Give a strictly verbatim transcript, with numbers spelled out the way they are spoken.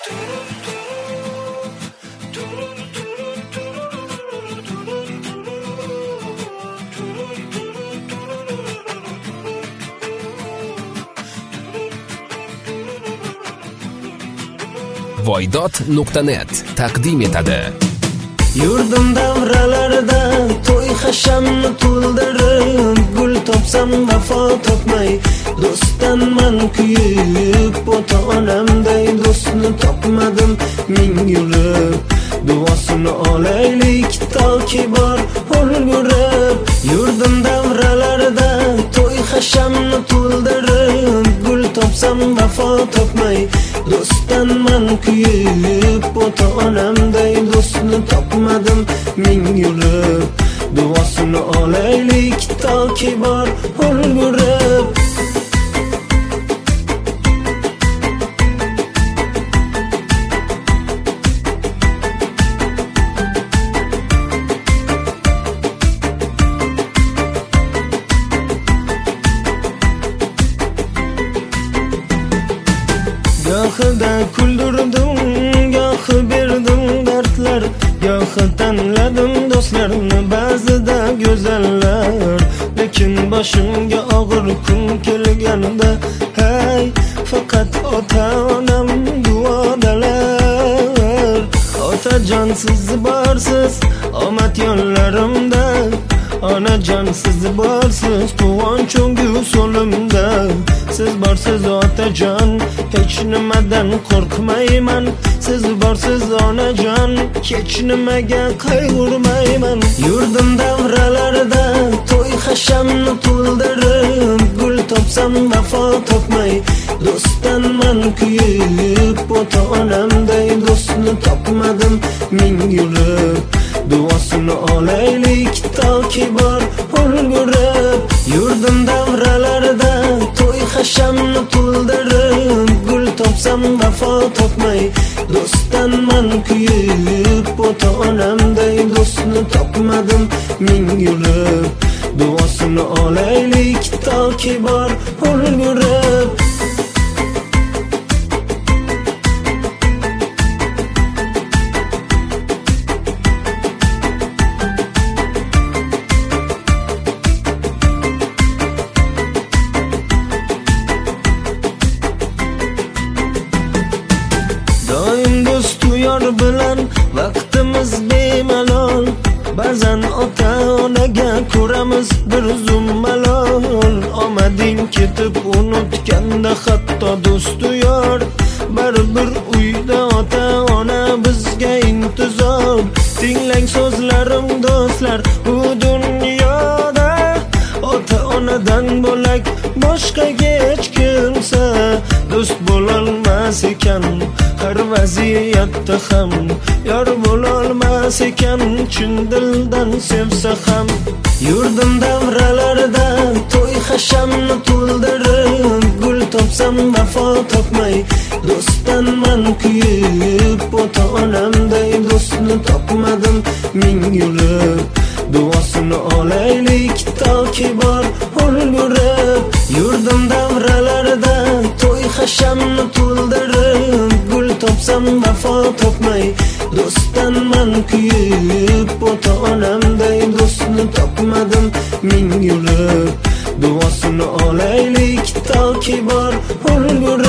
voydod nuqta net taqdim etadi. Yurdim davralarda to'y hashamni to'ldirib, gul topsam vafo topmay, do'stdan man kuyib, ota-onamday do'stni topmadim ming yurib. Duosini olaylik toki bor ulgurib. Yurdim davralarda to'y hashamni to'ldirib, gul topsam vafo topmay, do'stdan man kuyib, ota-onamday do'stni topmadim ming yurib. Duosini olaylik toki bor ulgurib. Gohida kuldirdim, gohi berdim dardlar, gohi tanladim do'stlarni ba'zida go'zallar. Lekin boshimga og'ir kun kelganda, hey, faqat ota-onam duodalar. Otajon siz borsiz omad yo'llarimda, onajon siz borsiz quvonch so'limda. Siz borsiz otajon, hech nimadan qo'rqmayman. Siz borsiz onajon, hech nimaga qayg'urmayman. Yurdim davralarda to'y hashamni to'ldirib, gul topsam vafo topmay, do'stdan man kuyib, ota-onamday do'stni topmadim ming yurib. Duosini olaylik toki bor ulgurib. Yurdim davralarda to'y hashamni to'ldirib, gul topsam vafo topmay, do'stdan man kuyib, ota-onamday do'stni topmadim ming yurib. Duosini olaylik toki bor ulgurib. Bilan vaqtimiz bemalol, ba'zan ota-onaga ko'ramiz bir zum malol. Omading ketib unutganda hatto do'stu yor, baribir uyda ota-ona bizga intizor. Tinglang so'zlarim do'stlar, bu dunyoda ota-onadan bo'lak boshqaga hech kimsa do'st bo'lolmas ekan. Har vaziyatda ham yor bo'lolmas ekan, chin dildan sevsa ham. Yurdim davralarda to'y hashamni to'ldirib, gul topsam vafo topmay, do'stdan man kuyib, ota-onamday do'stni topmadim ming yurib. Duosini olaylik toki bor ulgurib. Yurdim davralarda to'y hashamni to'ldirib, gul topsam vafo topmay, do'stdan man kuyib, ota-onamday do'stni topmadim ming yurib. Duosini olaylik toki bor ulgurib.